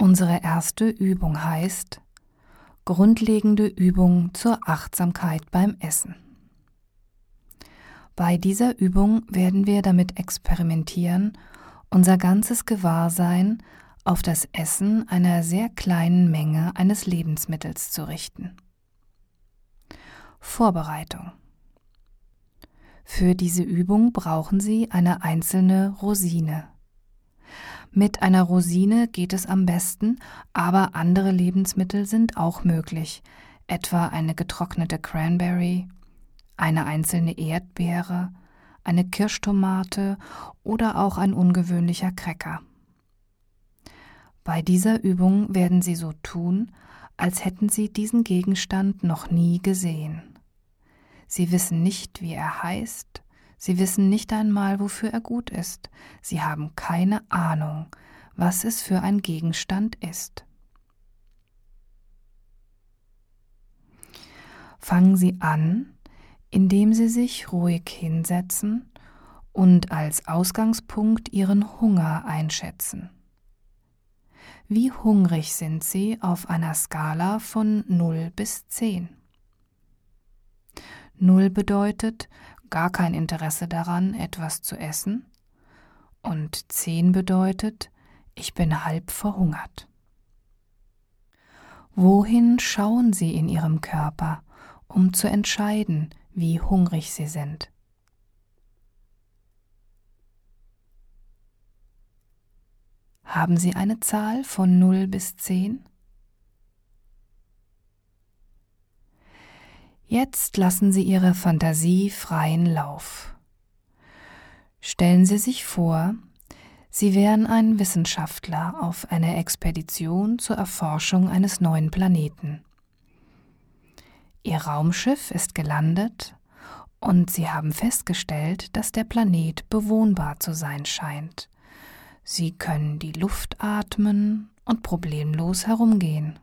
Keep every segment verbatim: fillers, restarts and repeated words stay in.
Unsere erste Übung heißt Grundlegende Übung zur Achtsamkeit beim Essen. Bei dieser Übung werden wir damit experimentieren, unser ganzes Gewahrsein auf das Essen einer sehr kleinen Menge eines Lebensmittels zu richten. Vorbereitung. Für diese Übung brauchen Sie eine einzelne Rosine. Mit einer Rosine geht es am besten, aber andere Lebensmittel sind auch möglich, etwa eine getrocknete Cranberry, eine einzelne Erdbeere, eine Kirschtomate oder auch ein ungewöhnlicher Cracker. Bei dieser Übung werden Sie so tun, als hätten Sie diesen Gegenstand noch nie gesehen. Sie wissen nicht, wie er heißt, Sie wissen nicht einmal, wofür er gut ist, Sie haben keine Ahnung, was es für ein Gegenstand ist. Fangen Sie an, indem Sie sich ruhig hinsetzen und als Ausgangspunkt Ihren Hunger einschätzen. Wie hungrig sind Sie auf einer Skala von null bis zehn? null bedeutet gar kein Interesse daran, etwas zu essen, und zehn bedeutet, ich bin halb verhungert. Wohin schauen Sie in Ihrem Körper, um zu entscheiden, wie hungrig Sie sind? Haben Sie eine Zahl von null bis zehn? Jetzt lassen Sie Ihre Fantasie freien Lauf. Stellen Sie sich vor, Sie wären ein Wissenschaftler auf einer Expedition zur Erforschung eines neuen Planeten. Ihr Raumschiff ist gelandet und Sie haben festgestellt, dass der Planet bewohnbar zu sein scheint. Sie können die Luft atmen und problemlos herumgehen.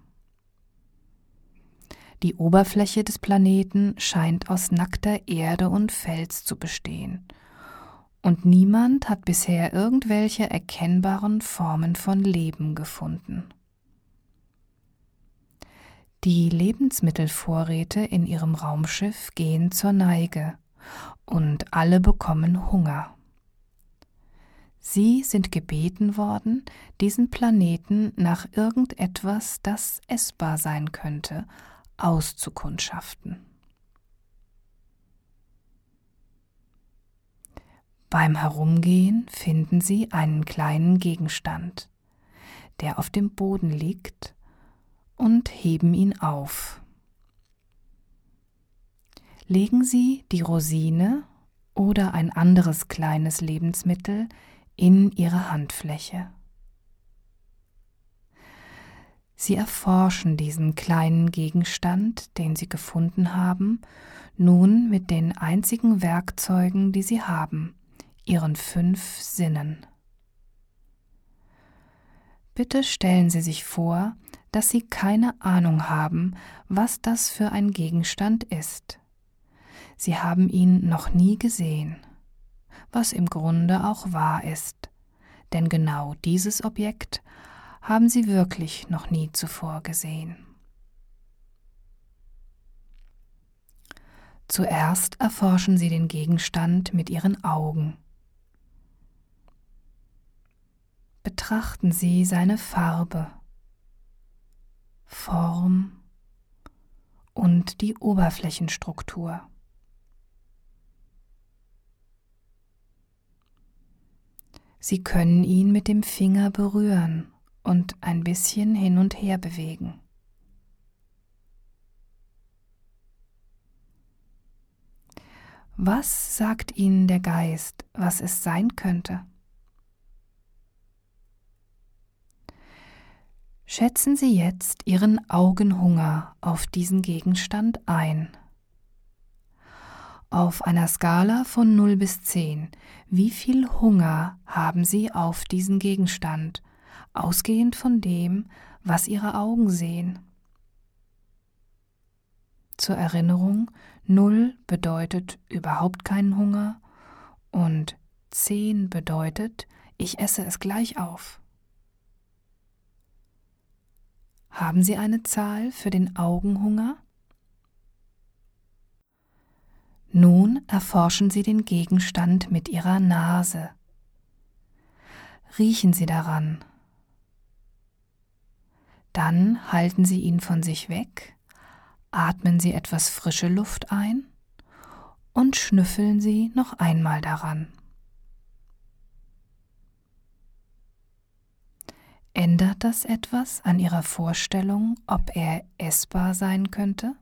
Die Oberfläche des Planeten scheint aus nackter Erde und Fels zu bestehen, und niemand hat bisher irgendwelche erkennbaren Formen von Leben gefunden. Die Lebensmittelvorräte in ihrem Raumschiff gehen zur Neige und alle bekommen Hunger. Sie sind gebeten worden, diesen Planeten nach irgendetwas, das essbar sein könnte, auszukundschaften. Beim Herumgehen finden Sie einen kleinen Gegenstand, der auf dem Boden liegt, und heben ihn auf. Legen Sie die Rosine oder ein anderes kleines Lebensmittel in Ihre Handfläche. Sie erforschen diesen kleinen Gegenstand, den Sie gefunden haben, nun mit den einzigen Werkzeugen, die Sie haben, Ihren fünf Sinnen. Bitte stellen Sie sich vor, dass Sie keine Ahnung haben, was das für ein Gegenstand ist. Sie haben ihn noch nie gesehen, was im Grunde auch wahr ist, denn genau dieses Objekt haben Sie wirklich noch nie zuvor gesehen. Zuerst erforschen Sie den Gegenstand mit Ihren Augen. Betrachten Sie seine Farbe, Form und die Oberflächenstruktur. Sie können ihn mit dem Finger berühren und ein bisschen hin und her bewegen. Was sagt Ihnen der Geist, was es sein könnte? Schätzen Sie jetzt Ihren Augenhunger auf diesen Gegenstand ein. Auf einer Skala von null bis zehn, wie viel Hunger haben Sie auf diesen Gegenstand, ausgehend von dem, was Ihre Augen sehen? Zur Erinnerung, null bedeutet überhaupt keinen Hunger und zehn bedeutet, ich esse es gleich auf. Haben Sie eine Zahl für den Augenhunger? Nun erforschen Sie den Gegenstand mit Ihrer Nase. Riechen Sie daran. Dann halten Sie ihn von sich weg, atmen Sie etwas frische Luft ein und schnüffeln Sie noch einmal daran. Ändert das etwas an Ihrer Vorstellung, ob er essbar sein könnte?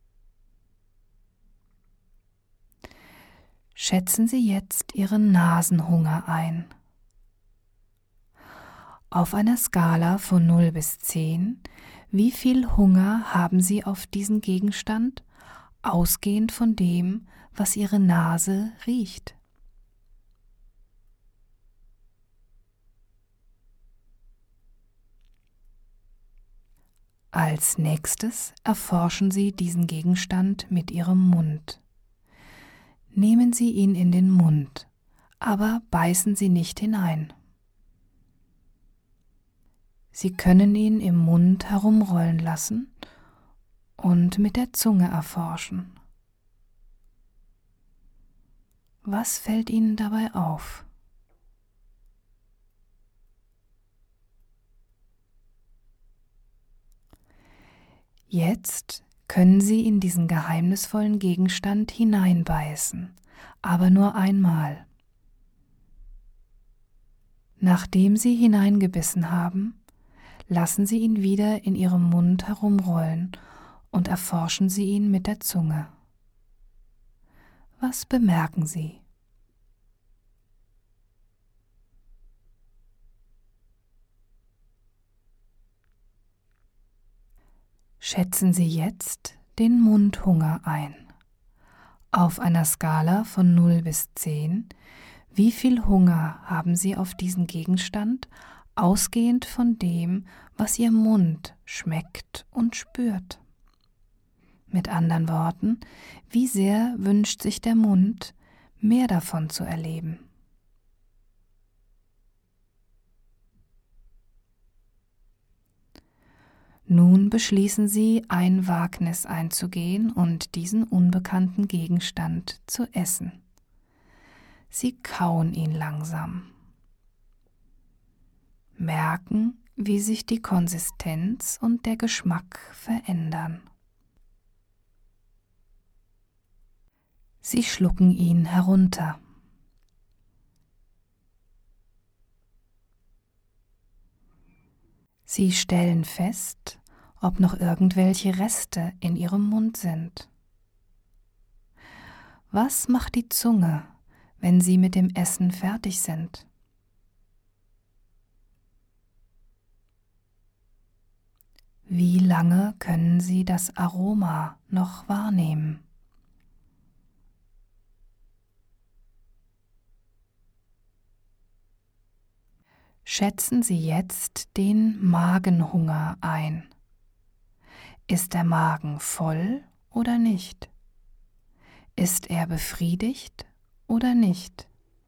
Schätzen Sie jetzt Ihren Nasenhunger ein. Auf einer Skala von null bis zehn, wie viel Hunger haben Sie auf diesen Gegenstand, ausgehend von dem, was Ihre Nase riecht? Als nächstes erforschen Sie diesen Gegenstand mit Ihrem Mund. Nehmen Sie ihn in den Mund, aber beißen Sie nicht hinein. Sie können ihn im Mund herumrollen lassen und mit der Zunge erforschen. Was fällt Ihnen dabei auf? Jetzt können Sie in diesen geheimnisvollen Gegenstand hineinbeißen, aber nur einmal. Nachdem Sie hineingebissen haben, lassen Sie ihn wieder in Ihrem Mund herumrollen und erforschen Sie ihn mit der Zunge. Was bemerken Sie? Schätzen Sie jetzt den Mundhunger ein. Auf einer Skala von null bis zehn, wie viel Hunger haben Sie auf diesen Gegenstand, ausgehend von dem, was Ihr Mund schmeckt und spürt? Mit anderen Worten, wie sehr wünscht sich der Mund, mehr davon zu erleben? Nun beschließen Sie, ein Wagnis einzugehen und diesen unbekannten Gegenstand zu essen. Sie kauen ihn langsam. Merken, wie sich die Konsistenz und der Geschmack verändern. Sie schlucken ihn herunter. Sie stellen fest, ob noch irgendwelche Reste in Ihrem Mund sind. Was macht die Zunge, wenn Sie mit dem Essen fertig sind? Wie lange können Sie das Aroma noch wahrnehmen? Schätzen Sie jetzt den Magenhunger ein. Ist der Magen voll oder nicht? Ist er befriedigt oder nicht?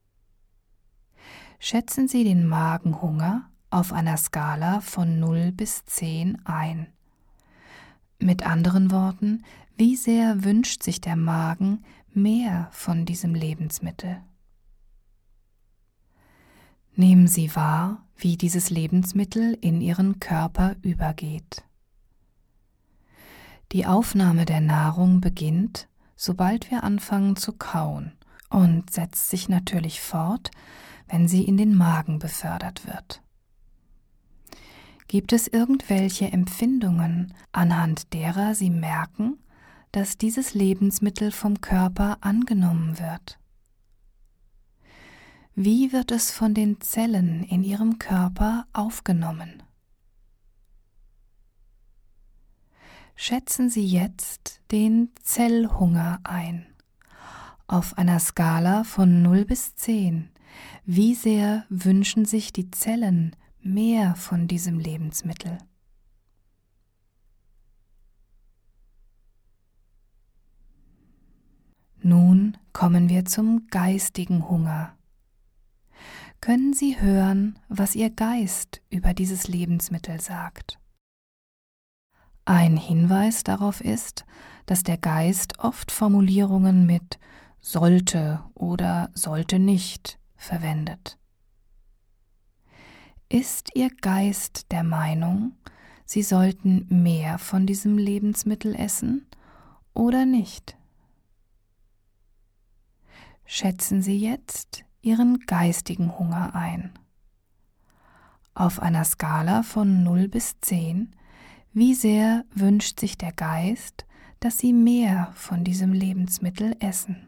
Schätzen Sie den Magenhunger auf einer Skala von null bis zehn ein. Mit anderen Worten, wie sehr wünscht sich der Magen mehr von diesem Lebensmittel? Nehmen Sie wahr, wie dieses Lebensmittel in Ihren Körper übergeht. Die Aufnahme der Nahrung beginnt, sobald wir anfangen zu kauen, und setzt sich natürlich fort, wenn sie in den Magen befördert wird. Gibt es irgendwelche Empfindungen, anhand derer Sie merken, dass dieses Lebensmittel vom Körper angenommen wird? Wie wird es von den Zellen in Ihrem Körper aufgenommen? Schätzen Sie jetzt den Zellhunger ein. Auf einer Skala von null bis zehn, wie sehr wünschen sich die Zellen mehr von diesem Lebensmittel? Nun kommen wir zum geistigen Hunger. Können Sie hören, was Ihr Geist über dieses Lebensmittel sagt? Ein Hinweis darauf ist, dass der Geist oft Formulierungen mit sollte oder sollte nicht verwendet. Ist Ihr Geist der Meinung, Sie sollten mehr von diesem Lebensmittel essen oder nicht? Schätzen Sie jetzt Ihren geistigen Hunger ein. Auf einer Skala von null bis zehn, wie sehr wünscht sich der Geist, dass Sie mehr von diesem Lebensmittel essen?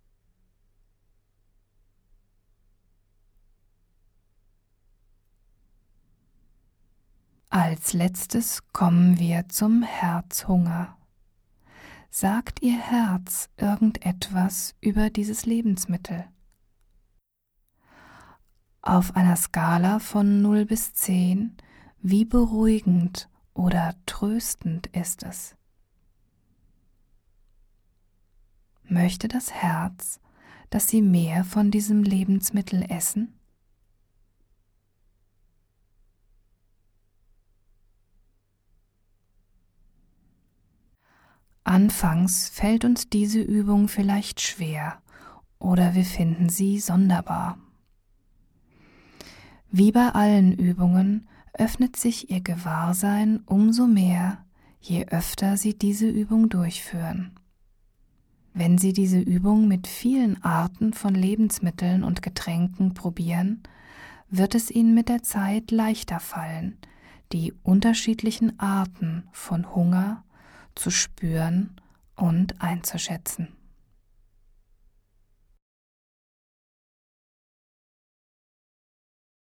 Als letztes kommen wir zum Herzhunger. Sagt Ihr Herz irgendetwas über dieses Lebensmittel? Auf einer Skala von null bis zehn, wie beruhigend oder tröstend ist es? Möchte das Herz, dass Sie mehr von diesem Lebensmittel essen? Anfangs fällt uns diese Übung vielleicht schwer oder wir finden sie sonderbar. Wie bei allen Übungen öffnet sich Ihr Gewahrsein umso mehr, je öfter Sie diese Übung durchführen. Wenn Sie diese Übung mit vielen Arten von Lebensmitteln und Getränken probieren, wird es Ihnen mit der Zeit leichter fallen, die unterschiedlichen Arten von Hunger zu spüren und einzuschätzen.